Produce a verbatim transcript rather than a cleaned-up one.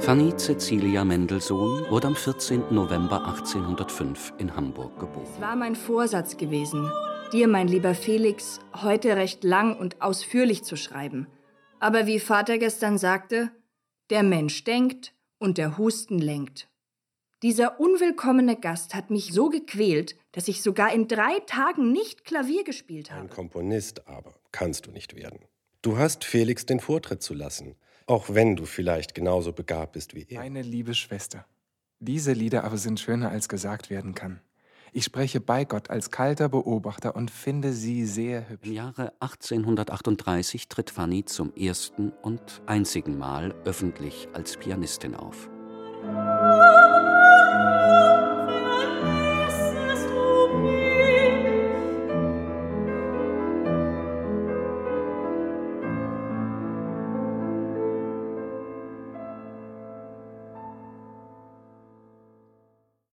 Fanny Cäcilia Mendelssohn wurde am vierzehnten November achtzehnhundertfünf in Hamburg geboren. Es war mein Vorsatz gewesen, dir, mein lieber Felix, heute recht lang und ausführlich zu schreiben. Aber wie Vater gestern sagte, der Mensch denkt und der Husten lenkt. Dieser unwillkommene Gast hat mich so gequält, dass ich sogar in drei Tagen nicht Klavier gespielt habe. Ein Komponist aber kannst du nicht werden. Du hast Felix den Vortritt zu lassen, auch wenn du vielleicht genauso begabt bist wie er. Meine liebe Schwester, diese Lieder aber sind schöner, als gesagt werden kann. Ich spreche bei Gott als kalter Beobachter und finde sie sehr hübsch. Im Jahre achtzehnhundertachtunddreißig tritt Fanny zum ersten und einzigen Mal öffentlich als Pianistin auf.